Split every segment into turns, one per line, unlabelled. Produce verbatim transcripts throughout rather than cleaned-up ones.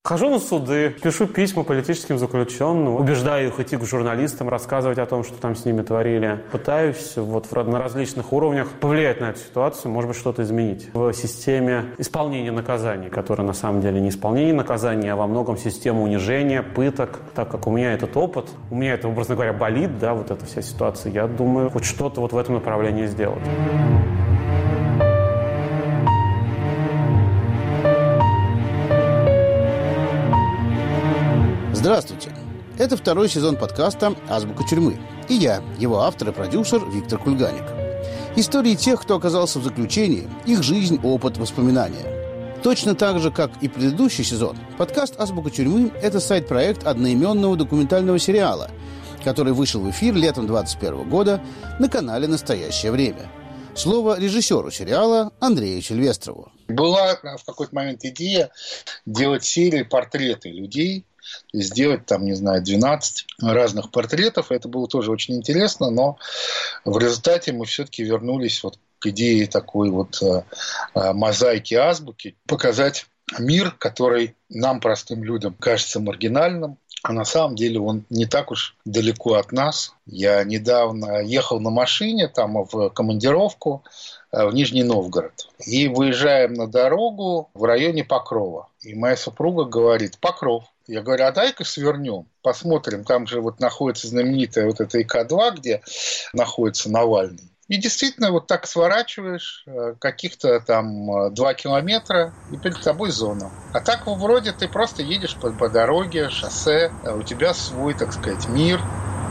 Хожу на суды, пишу письма политическим заключенным, убеждаю их идти к журналистам, рассказывать о том, что там с ними творили. Пытаюсь вот на различных уровнях повлиять на эту ситуацию, может быть, что-то изменить в системе исполнения наказаний, которая на самом деле не исполнение наказаний, а во многом система унижения, пыток. Так как у меня этот опыт, у меня это, образно говоря, болит, да, вот эта вся ситуация, я думаю, хоть что-то вот в этом направлении сделать.
Здравствуйте! Это второй сезон подкаста «Азбука тюрьмы». И я, его автор и продюсер Виктор Кульганик. Истории тех, кто оказался в заключении, их жизнь, опыт, воспоминания. Точно так же, как и предыдущий сезон, подкаст «Азбука тюрьмы» — это сайт-проект одноименного документального сериала, который вышел в эфир летом двадцать первого года на канале «Настоящее время». Слово режиссеру сериала Андрею Сильвестрову.
Была в какой-то момент идея делать серии портреты людей, сделать там, не знаю, двенадцать разных портретов. Это было тоже очень интересно, но в результате мы все-таки вернулись вот к идее такой вот э, мозаики азбуки, показать мир, который нам, простым людям, кажется маргинальным, а на самом деле он не так уж далеко от нас. Я недавно ехал на машине там в командировку в Нижний Новгород. И выезжаем на дорогу в районе Покрова. И моя супруга говорит: Покров. Я говорю: а дай-ка свернем, посмотрим. Там же вот находится знаменитая вот эта И К два, где находится Навальный. И действительно, вот так сворачиваешь каких-то там два километра, и перед тобой зона. А так вроде ты просто едешь по, по дороге, шоссе, у тебя свой, так сказать, мир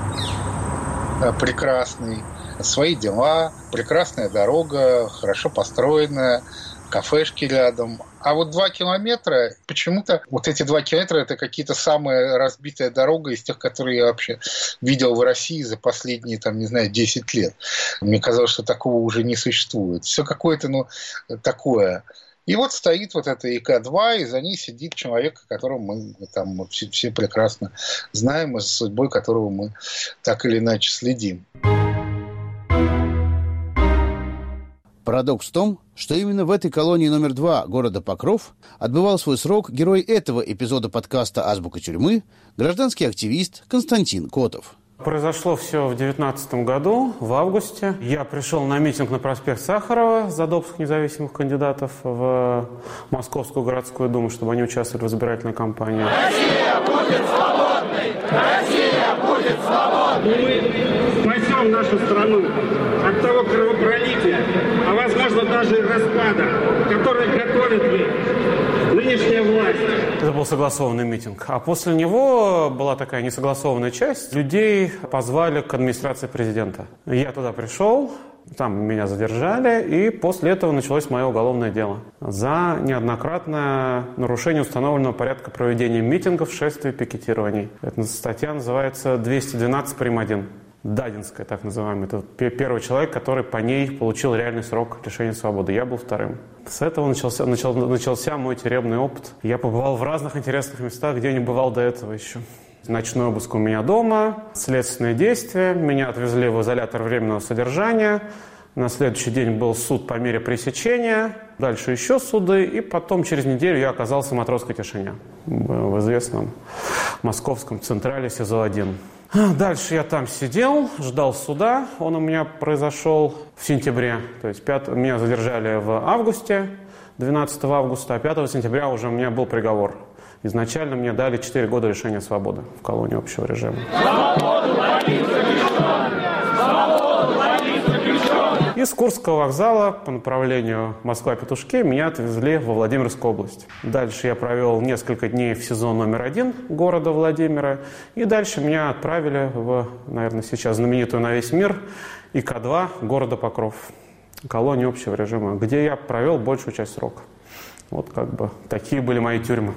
прекрасный, свои дела, прекрасная дорога, хорошо построенная, кафешки рядом. А вот два километра, почему-то вот эти два километра — это какие-то самая разбитая дорога из тех, которые я вообще видел в России за последние, там, не знаю, десять лет. Мне казалось, что такого уже не существует. Все какое-то, ну, такое. И вот стоит вот эта И К два, и за ней сидит человек, которого мы там все, все прекрасно знаем, и за судьбой которого мы так или иначе следим.
Парадокс в том, что именно в этой колонии номер два города Покров отбывал свой срок герой этого эпизода подкаста «Азбука тюрьмы» гражданский активист Константин Котов.
Произошло все в девятнадцатом году, в августе. Я пришел на митинг на проспект Сахарова за допуск независимых кандидатов в Московскую городскую думу, чтобы они участвовали в избирательной кампании.
Россия будет свободной! Россия будет свободной!
Мы спасем нашу страну от того кровопролития, а возможно даже и распада, который готовит ей нынешняя власть.
Это был согласованный митинг. А после него была такая несогласованная часть. Людей позвали к администрации президента. Я туда пришел, там меня задержали, и после этого началось мое уголовное дело за неоднократное нарушение установленного порядка проведения митингов, шествий, пикетирований. Эта статья называется двести двенадцать прим. один. Дадинская, так называемая. Это первый человек, который по ней получил реальный срок лишения свободы. Я был вторым. С этого начался, начал, начался мой тюремный опыт. Я побывал в разных интересных местах, где не бывал до этого еще. Ночной обыск у меня дома, следственные действия. Меня отвезли в изолятор временного содержания. На следующий день был суд по мере пресечения. Дальше еще суды. И потом через неделю я оказался в Матросской тишине. В известном московском централе СИЗО один. Дальше я там сидел, ждал суда. Он у меня произошел в сентябре. То есть пятого, меня задержали в августе, двенадцатого августа, а пятого сентября уже у меня был приговор. Изначально мне дали четыре года лишения свободы в колонии общего режима. Из Курского вокзала по направлению Москва-Петушки меня отвезли во Владимирскую область. Дальше я провел несколько дней в СИЗО номер один города Владимира. И дальше меня отправили в, наверное, сейчас знаменитую на весь мир И К два города Покров, колонию общего режима, где я провел большую часть срока. Вот как бы такие были мои тюрьмы.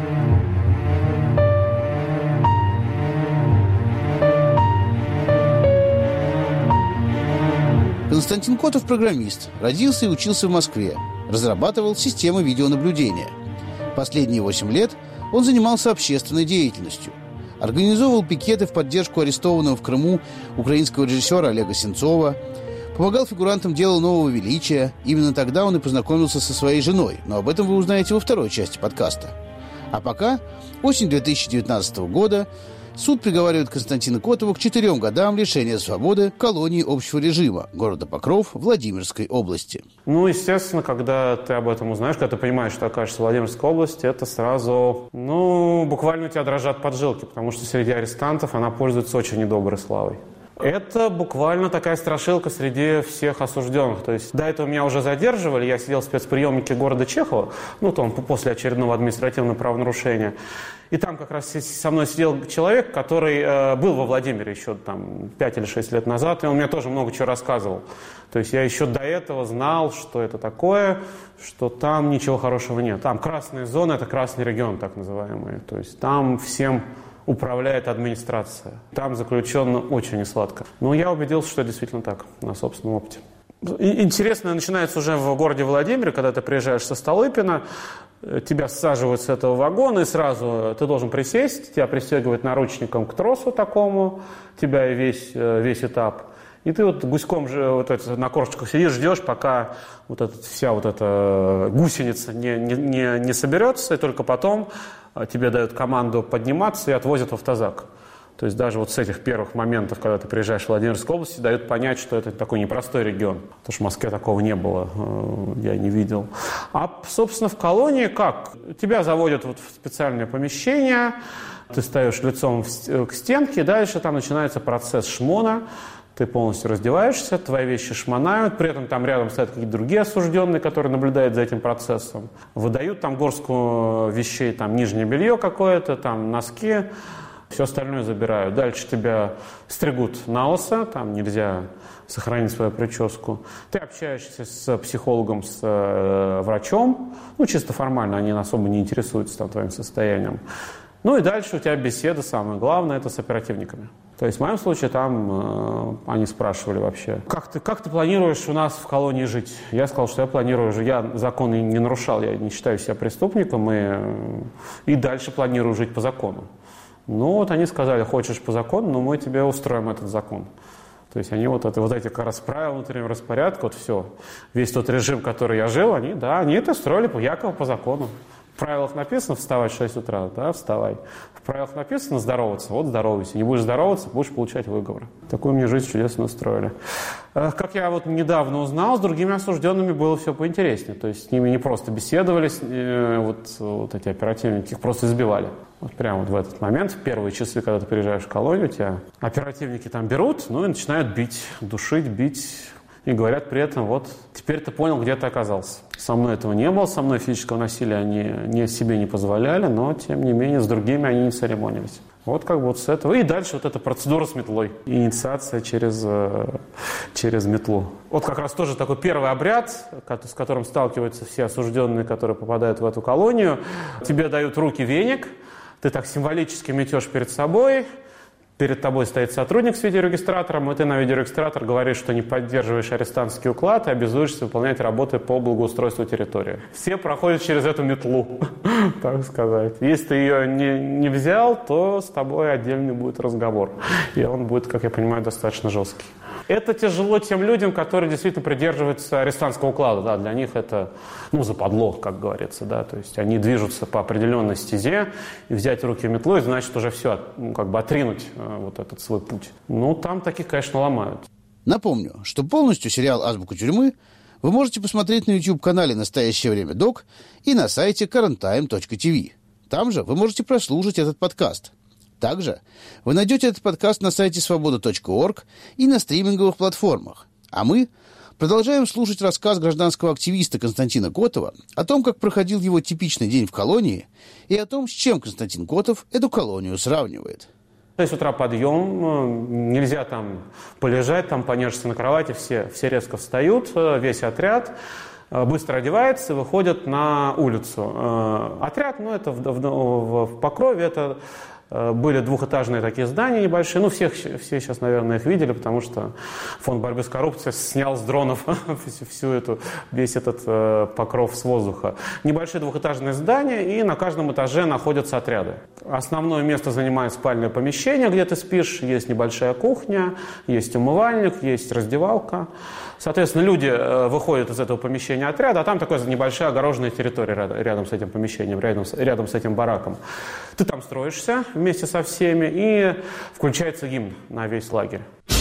Константин Котов – программист, родился и учился в Москве, разрабатывал системы видеонаблюдения. Последние восемь лет он занимался общественной деятельностью, организовывал пикеты в поддержку арестованного в Крыму украинского режиссера Олега Сенцова, помогал фигурантам дела «Нового величия». Именно тогда он и познакомился со своей женой, но об этом вы узнаете во второй части подкаста. А пока, осень две тысячи девятнадцатого года, суд приговаривает Константина Котова к четырем годам лишения свободы колонии общего режима города Покров Владимирской области.
Ну, естественно, когда ты об этом узнаешь, когда ты понимаешь, что окажешься в Владимирской области, это сразу, ну, буквально у тебя дрожат поджилки, потому что среди арестантов она пользуется очень недоброй славой. Это буквально такая страшилка среди всех осужденных. То есть до этого меня уже задерживали, я сидел в спецприемнике города Чехова, ну, там, после очередного административного правонарушения. И там как раз со мной сидел человек, который э, был во Владимире еще там пять или шесть лет назад, и он мне тоже много чего рассказывал. То есть я еще до этого знал, что это такое, что там ничего хорошего нет. Там красные зоны, это красный регион так называемый. То есть там всем управляет администрация. Там заключенно очень несладко. Но я убедился, что это действительно так, на собственном опыте. Интересное начинается уже в городе Владимире, когда ты приезжаешь со Столыпина, тебя саживают с этого вагона, и сразу ты должен присесть, тебя пристегивают наручником к тросу такому, тебя и весь, весь этап. И ты вот гуськом же вот это, на корточках сидишь, ждешь, пока вот эта, вся вот эта гусеница не, не, не, не соберется, и только потом тебе дают команду подниматься и отвозят в автозак. То есть даже вот с этих первых моментов, когда ты приезжаешь в Владимирскую область, дают понять, что это такой непростой регион. Потому что в Москве такого не было, я не видел. А, собственно, в колонии как? Тебя заводят вот в специальное помещение, ты стоишь лицом к стенке, и дальше там начинается процесс шмона. Ты полностью раздеваешься, твои вещи шмонают, при этом там рядом стоят какие-то другие осужденные, которые наблюдают за этим процессом. Выдают там горстку вещей, там нижнее белье какое-то, там носки, все остальное забирают. Дальше тебя стригут на лысо, там нельзя сохранить свою прическу. Ты общаешься с психологом, с э, врачом, ну чисто формально, они особо не интересуются там твоим состоянием. Ну и дальше у тебя беседа, самое главное, это с оперативниками. То есть в моем случае там э, они спрашивали вообще, как ты, как ты планируешь у нас в колонии жить? Я сказал, что я планирую, я законы не нарушал, я не считаю себя преступником, и, и дальше планирую жить по закону. Ну вот они сказали, хочешь по закону, но мы тебе устроим этот закон. То есть они вот, это, вот эти как раз правила внутреннего распорядка, вот все, весь тот режим, который я жил, они, да, они это строили якобы по закону. В правилах написано вставать в шесть утра, да, вставай. В правилах написано здороваться, вот здоровайся. Не будешь здороваться, будешь получать выговор. Такую мне жизнь чудесно устроили. Как я вот недавно узнал, с другими осужденными было все поинтереснее. То есть с ними не просто беседовали, вот, вот эти оперативники, их просто избивали. Вот прямо вот в этот момент, в первые часы, когда ты приезжаешь в колонию, тебя оперативники там берут, ну и начинают бить, душить, бить. И говорят при этом, вот, теперь ты понял, где ты оказался. Со мной этого не было, со мной физического насилия они не, себе не позволяли, но, тем не менее, с другими они не церемонились. Вот как бы вот с этого. И дальше вот эта процедура с метлой. Инициация через, через метлу. Вот как раз тоже такой первый обряд, с которым сталкиваются все осужденные, которые попадают в эту колонию. Тебе дают в руки веник, ты так символически метешь перед собой. Перед тобой стоит сотрудник с видеорегистратором, и ты на видеорегистратор говоришь, что не поддерживаешь арестантский уклад и обязуешься выполнять работы по благоустройству территории. Все проходят через эту метлу, так сказать. Если ты ее не, не взял, то с тобой отдельный будет разговор. И он будет, как я понимаю, достаточно жесткий. Это тяжело тем людям, которые действительно придерживаются арестантского уклада. Да, для них это, ну, западло, как говорится. Да, то есть они движутся по определенной стезе, и взять в руки метлу, и значит уже все, ну, как бы отринуть э, вот этот свой путь. Ну, там таких, конечно, ломают.
Напомню, что полностью сериал «Азбука тюрьмы» вы можете посмотреть на YouTube-канале «Настоящее время док» и на сайте current time точка ти ви. Там же вы можете прослушать этот подкаст. Также вы найдете этот подкаст на сайте свобода точка орг и на стриминговых платформах. А мы продолжаем слушать рассказ гражданского активиста Константина Котова о том, как проходил его типичный день в колонии, и о том, с чем Константин Котов эту колонию сравнивает.
То есть с утра подъем, нельзя там полежать, там понежиться на кровати, все, все резко встают, весь отряд быстро одевается и выходят на улицу. Отряд, ну это в, в, в Покрове, это были двухэтажные такие здания небольшие. Ну, всех, все сейчас, наверное, их видели, потому что Фонд борьбы с коррупцией снял с дронов всю эту, весь этот э, покров с воздуха. Небольшие двухэтажные здания, и на каждом этаже находятся отряды. Основное место занимает спальное помещение, где ты спишь. Есть небольшая кухня, есть умывальник, есть раздевалка. Соответственно, люди выходят из этого помещения отряда, а там такая небольшая огороженная территория рядом с этим помещением, рядом с, рядом с этим бараком. Ты там строишься вместе со всеми, и включается гимн на весь лагерь.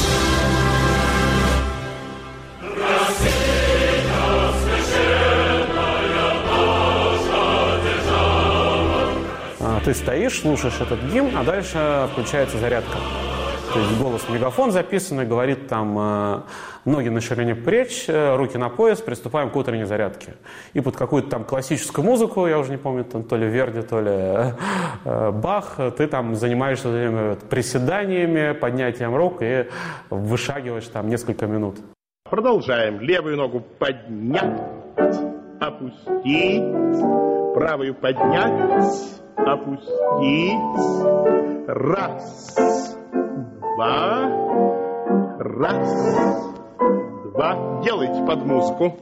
Ты стоишь, слушаешь этот гимн, а дальше включается зарядка. То есть голос в мегафон записанный, говорит там ноги на ширине плеч, руки на пояс, приступаем к утренней зарядке. И под какую-то там классическую музыку, я уже не помню, там, то ли Верди, то ли э, Бах, ты там занимаешься приседаниями, поднятием рук и вышагиваешь там несколько минут.
Продолжаем. Левую ногу поднять, опустить, правую поднять, опустить. Раз, два, раз, два. Делайте под музыку.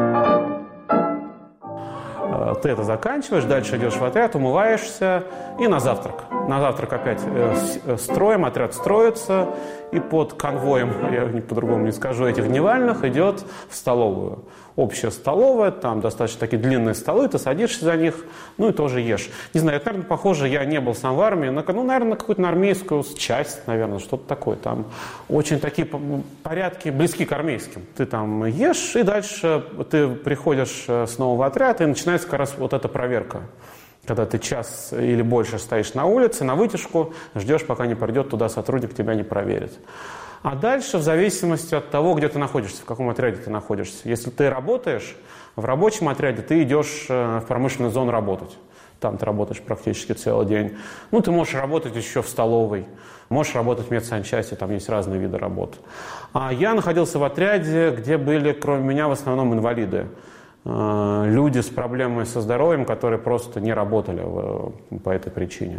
Ты это заканчиваешь, дальше идешь в отряд, умываешься и на завтрак. На завтрак опять э, строим, отряд строится, и под конвоем, я по-другому не скажу, этих дневальных идет в столовую. Общая столовая, там достаточно такие длинные столы, ты садишься за них, ну и тоже ешь. Не знаю, это, наверное, похоже, я не был сам в армии, на, ну, наверное, на какую-то на армейскую часть, наверное, что-то такое. Там очень такие порядки близки к армейским. Ты там ешь, и дальше ты приходишь снова в отряд, и начинается как раз вот эта проверка. Когда ты час или больше стоишь на улице, на вытяжку, ждешь, пока не придет туда сотрудник, тебя не проверит. А дальше, в зависимости от того, где ты находишься, в каком отряде ты находишься. Если ты работаешь в рабочем отряде, ты идешь в промышленную зону работать. Там ты работаешь практически целый день. Ну, ты можешь работать еще в столовой, можешь работать в медсанчасти, там есть разные виды работ. А я находился в отряде, где были, кроме меня, в основном инвалиды. Люди с проблемами со здоровьем, которые просто не работали по этой причине.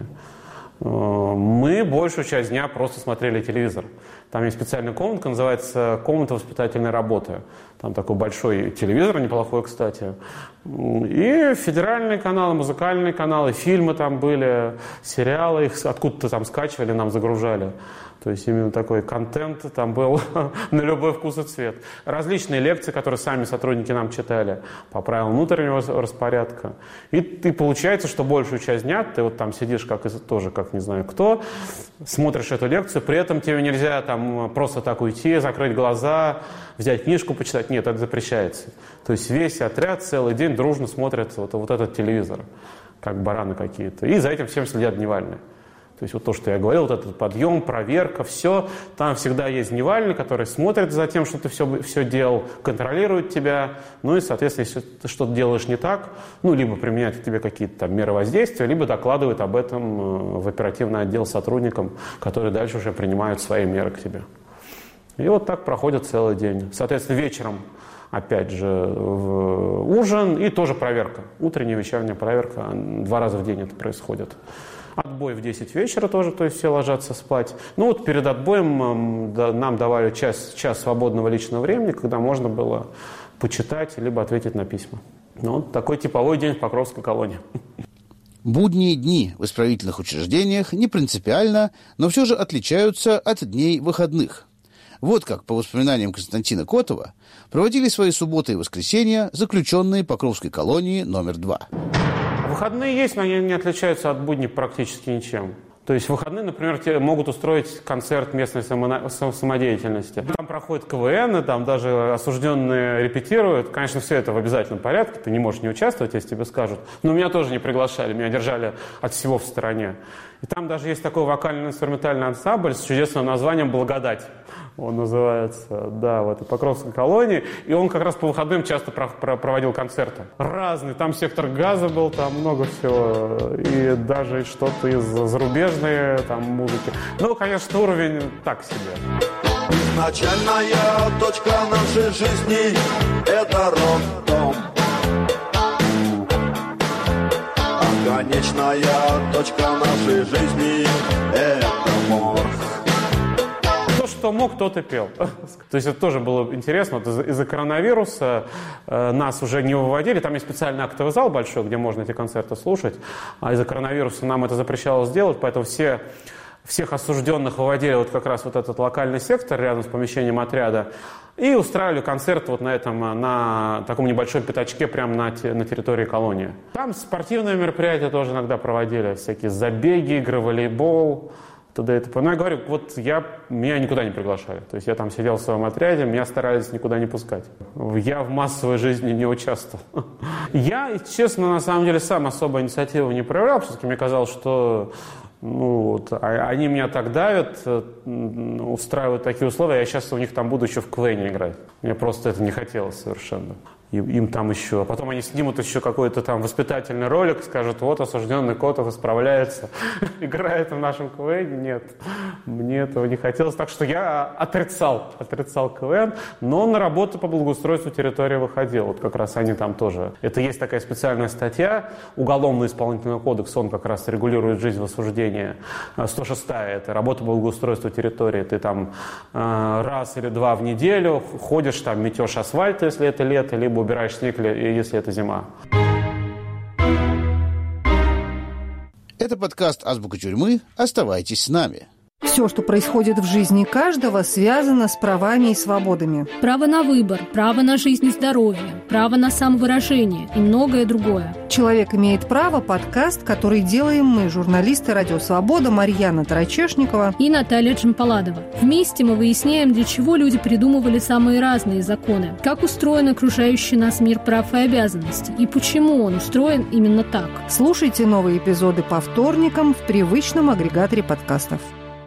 Мы большую часть дня просто смотрели телевизор. Там есть специальная комнатка, называется «Комната воспитательной работы». Там такой большой телевизор, неплохой, кстати. И федеральные каналы, музыкальные каналы, фильмы там были, сериалы, их откуда-то там скачивали, нам загружали. То есть именно такой контент там был на любой вкус и цвет. Различные лекции, которые сами сотрудники нам читали по правилам внутреннего распорядка. И, и получается, что большую часть дня ты вот там сидишь как, тоже как не знаю кто, смотришь эту лекцию, при этом тебе нельзя там просто так уйти, закрыть глаза, взять книжку, почитать. Нет, это запрещается. То есть весь отряд целый день дружно смотрит вот, вот этот телевизор, как бараны какие-то. И за этим всем следят дневальные. То есть вот то, что я говорил, вот этот подъем, проверка, все. Там всегда есть дневальный, который смотрит за тем, что ты все, все делал, контролирует тебя. Ну и, соответственно, если ты что-то делаешь не так, ну, либо применяет к тебе какие-то там меры воздействия, либо докладывает об этом в оперативный отдел сотрудникам, которые дальше уже принимают свои меры к тебе. И вот так проходит целый день. Соответственно, вечером, опять же, ужин и тоже проверка. Утренняя, вечерняя проверка. Два раза в день это происходит. Отбой в десять вечера тоже, то есть все ложатся спать. Ну вот перед отбоем нам давали час, час свободного личного времени, когда можно было почитать, либо ответить на письма. Ну, вот такой типовой день в Покровской колонии.
Будние дни в исправительных учреждениях не принципиально, но все же отличаются от дней выходных. Вот как, по воспоминаниям Константина Котова, проводили свои субботы и воскресенья заключенные Покровской колонии номер два.
Выходные есть, но они не отличаются от будней практически ничем. То есть в выходные, например, тебе могут устроить концерт местной самодеятельности. Там проходит КВН, там даже осужденные репетируют. Конечно, все это в обязательном порядке, ты не можешь не участвовать, если тебе скажут. Но меня тоже не приглашали, меня держали от всего в стороне. И там даже есть такой вокально-инструментальный ансамбль с чудесным названием «Благодать». Он называется, да, в этой Покровской колонии. И он как раз по выходным часто про- про- проводил концерты. Разные. Там «Сектор газа» был, там много всего. И даже что-то из зарубежной там музыки. Ну, конечно, уровень так себе.
Изначальная точка нашей жизни – это роддом. А конечная точка нашей жизни – это морг.
Что мог, тот и пел. То есть это тоже было интересно. Вот из- из-за коронавируса э, нас уже не выводили. Там есть специальный актовый зал большой, где можно эти концерты слушать. А из-за коронавируса нам это запрещалось делать, поэтому все, всех осужденных выводили вот как раз вот этот локальный сектор рядом с помещением отряда. И устраивали концерт вот на этом, на таком небольшом пятачке прямо на, на территории колонии. Там спортивные мероприятия тоже иногда проводили, всякие забеги, игры в волейбол, т.д. и т.п. Но я говорю, вот я, меня никуда не приглашали. То есть я там сидел в своем отряде, меня старались никуда не пускать. Я в массовой жизни не участвовал. Я, честно, на самом деле сам особо инициативу не проявлял. Все-таки мне казалось, что ну, вот, они меня так давят, устраивают такие условия, я сейчас у них там буду еще в КВН играть. Мне просто это не хотелось совершенно. И, им там еще... Потом они снимут еще какой-то там воспитательный ролик, скажут, вот осужденный Котов исправляется, играет в нашем КВН. Нет, мне этого не хотелось. Так что я отрицал, отрицал КВН, но на работу по благоустройству территории выходил. Вот как раз они там тоже... Это есть такая специальная статья, Уголовно-исполнительный кодекс, он как раз регулирует жизнь в осуждении. сто шестая, это работа по благоустройству территории. Ты там э, раз или два в неделю ходишь, там метешь асфальт, если это лето, либо убираешь снег, если это зима.
Это подкаст «Азбука тюрьмы». Оставайтесь с нами.
Все, что происходит в жизни каждого, связано с правами и свободами.
Право на выбор, право на жизнь и здоровье, право на самовыражение и многое другое.
«Человек имеет право» – подкаст, который делаем мы, журналисты «Радио Свобода» Марьяна Тарачешникова
и Наталья Джампаладова. Вместе мы выясняем, для чего люди придумывали самые разные законы, как устроен окружающий нас мир прав и обязанностей, и почему он устроен именно так.
Слушайте новые эпизоды по вторникам в привычном агрегаторе подкастов.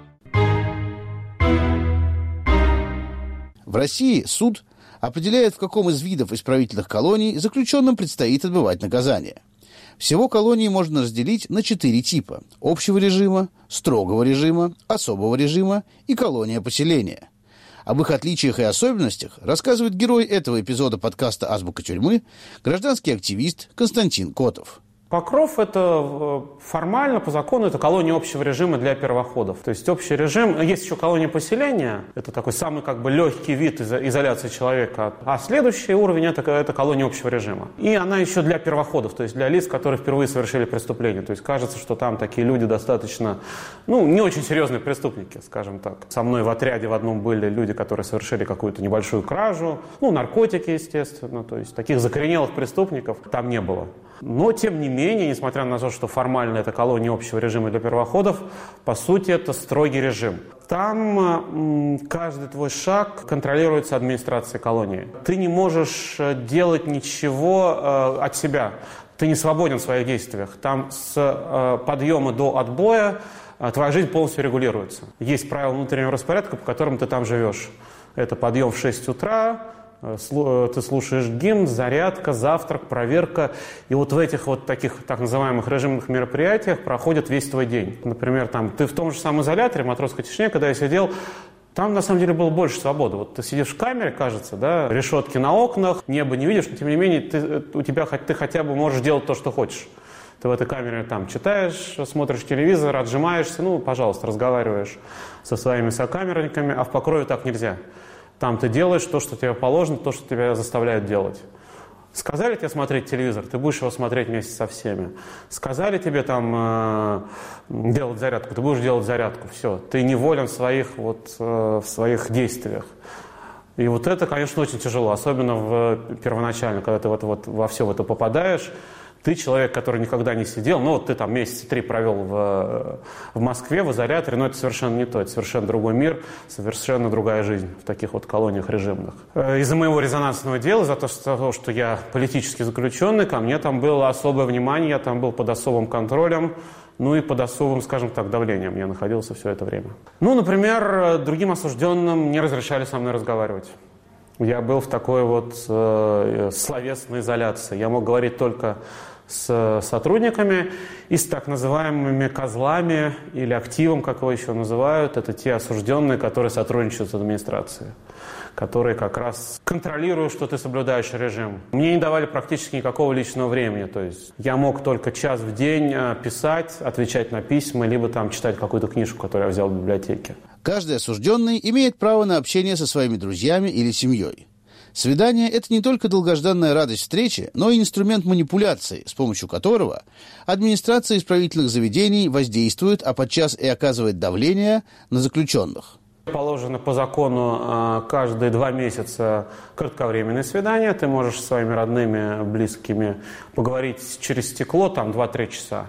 В России суд определяет, в каком из видов исправительных колоний заключенным предстоит отбывать наказание. Всего колонии можно разделить на четыре типа – общего режима, строгого режима, особого режима и колония поселения. Об их отличиях и особенностях рассказывает герой этого эпизода подкаста «Азбука тюрьмы» гражданский активист Константин Котов.
Покров – это формально, по закону, это колония общего режима для первоходов. То есть общий режим, есть еще колония поселения, это такой самый как бы легкий вид изоляции человека. А следующий уровень – это, это колония общего режима. И она еще для первоходов, то есть для лиц, которые впервые совершили преступление. То есть кажется, что там такие люди достаточно, ну, не очень серьезные преступники, скажем так. Со мной в отряде в одном были люди, которые совершили какую-то небольшую кражу, ну, наркотики, естественно. То есть таких закоренелых преступников там не было. Но, тем не менее, несмотря на то, что формально это колония общего режима для первоходов, по сути, это строгий режим. Там м, каждый твой шаг контролируется администрацией колонии. Ты не можешь делать ничего э, от себя. Ты не свободен в своих действиях. Там с э, подъема до отбоя э, твоя жизнь полностью регулируется. Есть правила внутреннего распорядка, по которым ты там живешь. Это подъем в шесть утра, ты слушаешь гимн, зарядка, завтрак, проверка. И вот в этих вот таких так называемых режимных мероприятиях проходит весь твой день. Например, там, ты в том же самом изоляторе, матросской тишине, когда я сидел, там на самом деле было больше свободы. Вот ты сидишь в камере, кажется, да, решетки на окнах, небо не видишь, но тем не менее ты, у тебя, ты хотя бы можешь делать то, что хочешь. Ты в этой камере там читаешь, смотришь телевизор, отжимаешься, ну, пожалуйста, разговариваешь со своими сокамерниками, а в Покрове так нельзя. Там ты делаешь то, что тебе положено, то, что тебя заставляют делать. Сказали тебе смотреть телевизор, ты будешь его смотреть вместе со всеми. Сказали тебе там э, делать зарядку, ты будешь делать зарядку. Все, ты неволен в своих, вот, э, в своих действиях. И вот это, конечно, очень тяжело, особенно в, первоначально, когда ты вот, вот, во все в это попадаешь. Ты человек, который никогда не сидел, ну вот ты там месяца три провел в, в Москве, в изоляторе, но это совершенно не то, это совершенно другой мир, совершенно другая жизнь в таких вот колониях режимных. Из-за моего резонансного дела, из-за того, что я политически заключенный, ко мне там было особое внимание, я там был под особым контролем, ну и под особым, скажем так, давлением я находился все это время. Ну, например, другим осужденным не разрешали со мной разговаривать. Я был в такой вот э, словесной изоляции. Я мог говорить только с сотрудниками и с так называемыми козлами или активом, как его еще называют. Это те осужденные, которые сотрудничают с администрацией, которые как раз контролируют, что ты соблюдаешь режим. Мне не давали практически никакого личного времени. То есть я мог только час в день писать, отвечать на письма, либо там читать какую-то книжку, которую я взял в библиотеке.
Каждый осужденный имеет право на общение со своими друзьями или семьей. Свидание – это не только долгожданная радость встречи, но и инструмент манипуляции, с помощью которого администрация исправительных заведений воздействует, а подчас и оказывает давление на заключенных.
Положено по закону каждые два месяца кратковременные свидания. Ты можешь со своими родными, близкими поговорить через стекло, там два-три часа.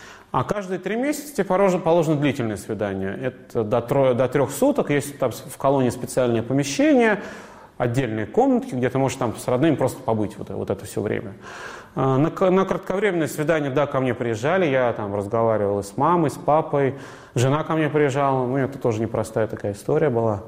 А каждые три месяца тебе положено длительное свидание. Это до, тро, до трех суток. Есть там в колонии специальное помещение, отдельные комнатки, где ты можешь там с родными просто побыть вот, вот это все время. На, на кратковременное свидание, да, ко мне приезжали, я там разговаривал и с мамой, с папой, жена ко мне приезжала, ну, это тоже непростая такая история была.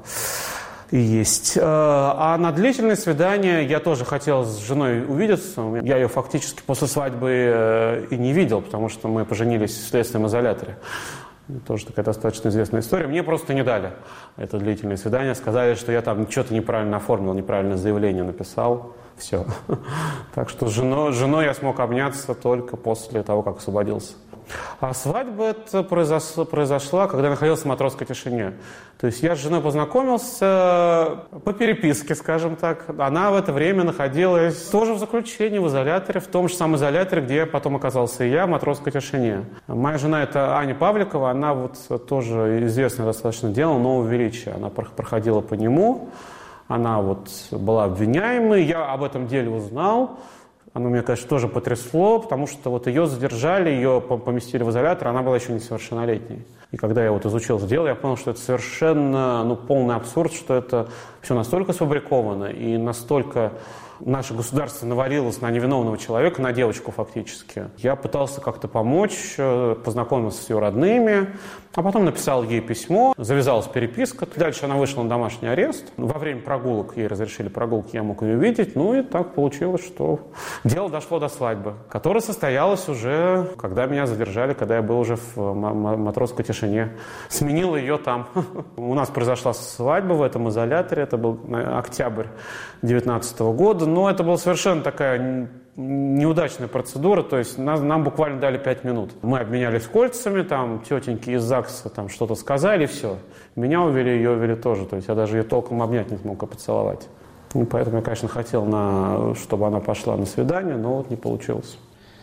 И есть. А на длительное свидание я тоже хотел с женой увидеться. Я ее фактически после свадьбы и не видел, потому что мы поженились в следственном изоляторе. Тоже такая достаточно известная история. Мне просто не дали это длительное свидание. Сказали, что я там что-то неправильно оформил, неправильное заявление написал. Все. Так что с женой, с женой я смог обняться только после того, как освободился. А свадьба это произошла, произошла, когда я находился в матросской тишине. То есть я с женой познакомился по переписке, скажем так. Она в это время находилась тоже в заключении, в изоляторе, в том же самом изоляторе, где потом оказался и я, в матросской тишине. Моя жена это Аня Павликова, она вот тоже известное достаточно дело «Новое величие». Она проходила по нему, она вот была обвиняемой, я об этом деле узнал. Оно меня, конечно, тоже потрясло, потому что вот ее задержали, ее поместили в изолятор, она была еще несовершеннолетней. И когда я вот изучил это дело, я понял, что это совершенно ну, полный абсурд, что это все настолько сфабриковано и настолько наше государство навалилось на невиновного человека, на девочку фактически. Я пытался как-то помочь, познакомился с ее родными, а потом написал ей письмо, завязалась переписка. Дальше она вышла на домашний арест. Во время прогулок, ей разрешили прогулки, я мог ее видеть. Ну и так получилось, что дело дошло до свадьбы, которая состоялась уже, когда меня задержали, когда я был уже в матросской тишине. Сменил ее там. У нас произошла свадьба в этом изоляторе, это был октябрь девятнадцатого года. Но это была совершенно такая неудачная процедура, то есть нам, нам буквально дали пять минут. Мы обменялись кольцами, там тетеньки из ЗАГСа там что-то сказали, и все. Меня увели, ее увели тоже, то есть я даже ее толком обнять не смог и поцеловать. И поэтому я, конечно, хотел, на, чтобы она пошла на свидание, но вот не получилось.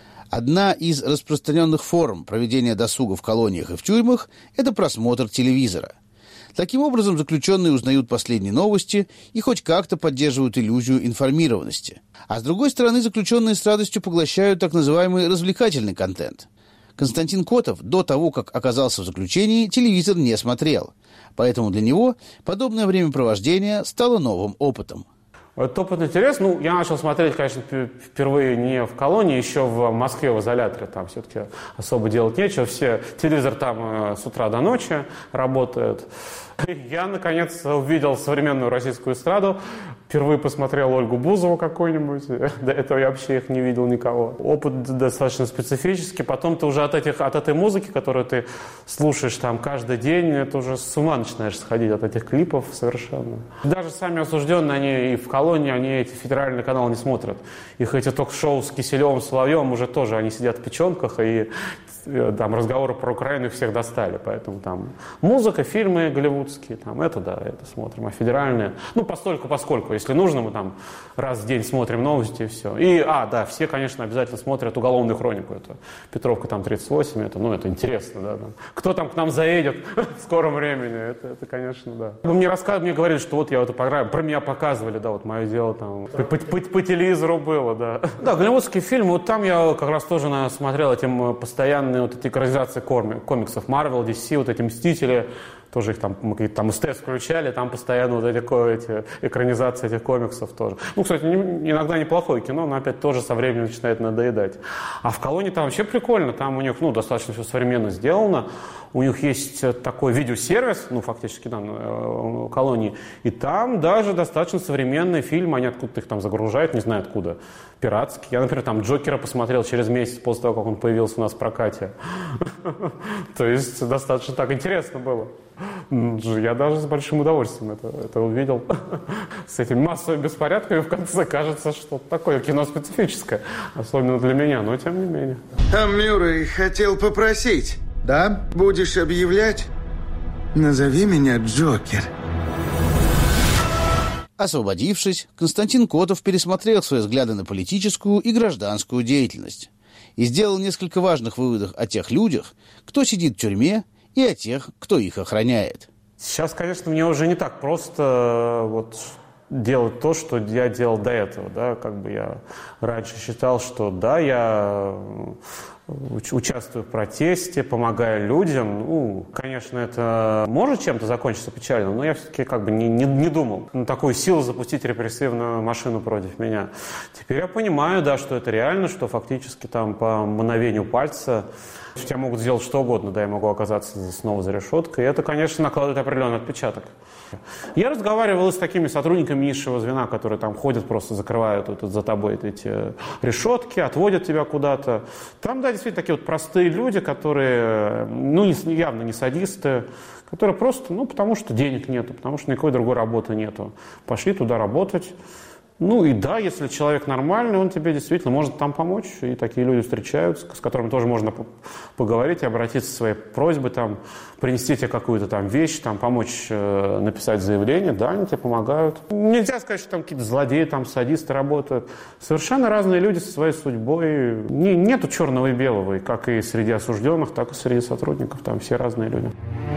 Одна из распространенных форм проведения досуга в колониях и в тюрьмах – это просмотр телевизора. Таким образом, заключенные узнают последние новости и хоть как-то поддерживают иллюзию информированности. А с другой стороны, заключенные с радостью поглощают так называемый развлекательный контент. Константин Котов до того, как оказался в заключении, телевизор не смотрел. Поэтому для него подобное времяпровождение стало новым опытом.
Этот опыт интересный. Ну, я начал смотреть, конечно, впервые не в колонии, еще в Москве в изоляторе. Там все-таки особо делать нечего. Все, телевизор там с утра до ночи работает. Я, наконец, увидел современную российскую эстраду. Впервые посмотрел Ольгу Бузову какую-нибудь. До этого я вообще их не видел никого. Опыт достаточно специфический. Потом ты уже от, этих, от этой музыки, которую ты слушаешь там каждый день, это уже с ума начинаешь сходить от этих клипов совершенно. Даже сами осужденные, они и в колонии, они эти федеральные каналы не смотрят. Их эти ток-шоу с Киселевым, Соловьевым уже тоже, они сидят в печенках, и там разговоры про Украину их всех достали. Поэтому там музыка, фильмы голливудские, там это да, это смотрим. А федеральные, ну, постольку, поскольку, если нужно, мы там раз в день смотрим новости и все. И, а, да, все, конечно, обязательно смотрят уголовную хронику. Это Петровка там тридцать восемь, это, ну, это интересно, да. Там. Кто там к нам заедет в скором времени, это, это конечно, да. Мне рассказывали, мне говорили, что вот я это программу, про меня показывали, да, вот мое дело там, по, по, по, по телевизору было, да. Да, голливудские фильмы, вот там я как раз тоже наверное, смотрел этим постоянно вот эти экранизации комиксов Marvel, ди си, вот эти «Мстители», тоже их там, мы там СТС включали, там постоянно вот эти, эти экранизации этих комиксов тоже. Ну, кстати, не, иногда неплохое кино, но опять тоже со временем начинает надоедать. А в колонии там вообще прикольно, там у них, ну, достаточно все современно сделано. У них есть такой видеосервис, ну, фактически, да, в колонии, и там даже достаточно современные фильмы, они откуда-то их там загружают, не знаю откуда, пиратские. Я, например, там «Джокера» посмотрел через месяц после того, как он появился у нас в прокате. То есть достаточно так интересно было. Я даже с большим удовольствием это, это увидел. С этими массовыми беспорядками в конце кажется, что такое кино специфическое. Особенно для меня, но тем не менее.
А Мюррей хотел попросить.
Да?
Будешь объявлять? Назови меня Джокер.
Освободившись, Константин Котов пересмотрел свои взгляды на политическую и гражданскую деятельность и сделал несколько важных выводов о тех людях, кто сидит в тюрьме, и о тех, кто их охраняет.
Сейчас, конечно, мне уже не так просто вот делать то, что я делал до этого, да, как бы я раньше считал, что да, я участвую в протесте, помогаю людям. Ну, конечно, это может чем-то закончиться печально, но я все-таки как бы не, не, не думал на такую силу запустить репрессивную машину против меня. Теперь я понимаю, да, что это реально, что фактически там по мгновению пальца тебя могут сделать что угодно, да, я могу оказаться снова за решеткой, и это, конечно, накладывает определенный отпечаток. Я разговаривал с такими сотрудниками низшего звена, которые там ходят, просто закрывают вот, за тобой эти решетки, отводят тебя куда-то. Там, да, действительно, такие вот простые люди, которые, ну, не, явно не садисты, которые просто, ну, потому что денег нету, потому что никакой другой работы нету. Пошли туда работать. Ну и да, если человек нормальный, он тебе действительно может там помочь. И такие люди встречаются, с которыми тоже можно поговорить и обратиться со своей просьбой, там, принести тебе какую-то там вещь, там, помочь э, написать заявление. Да, они тебе помогают. Нельзя сказать, что там какие-то злодеи, там, садисты работают. Совершенно разные люди со своей судьбой. Не, нету черного и белого, и как и среди осужденных, так и среди сотрудников. Там все разные люди.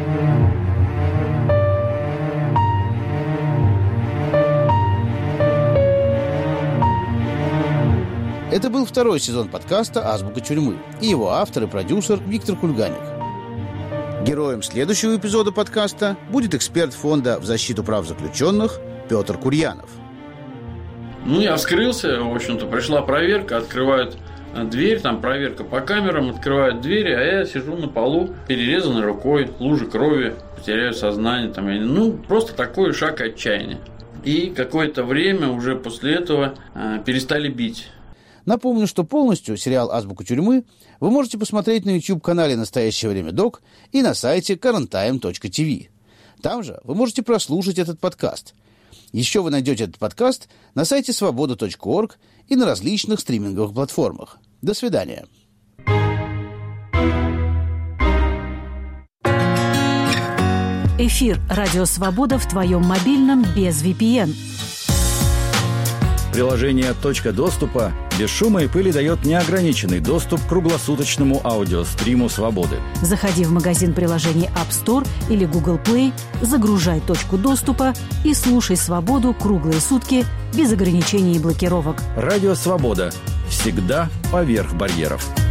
Это был второй сезон подкаста «Азбука тюрьмы» и его автор и продюсер Виктор Кульганик. Героем следующего эпизода подкаста будет эксперт фонда в защиту прав заключенных Петр Курьянов.
Ну, я вскрылся, в общем-то, пришла проверка, открывают дверь, там проверка по камерам, открывают двери, а я сижу на полу, перерезанной рукой, лужи крови, потеряю сознание, там, я, ну, просто такой шаг отчаяния. И какое-то время уже после этого э, перестали бить.
Напомню, что полностью сериал «Азбука тюрьмы» вы можете посмотреть на YouTube-канале «Настоящее время док» и на сайте current time точка ти ви. Там же вы можете прослушать этот подкаст. Еще вы найдете этот подкаст на сайте свобода точка орг и на различных стриминговых платформах. До свидания.
Эфир «Радио Свобода» в твоем мобильном без ви пи эн.
Приложение «Точка доступа» без шума и пыли дает неограниченный доступ к круглосуточному аудиостриму «Свободы».
Заходи в магазин приложений App Store или Google Play, загружай «Точку доступа» и слушай «Свободу» круглые сутки без ограничений и блокировок.
Радио «Свобода». Всегда поверх барьеров.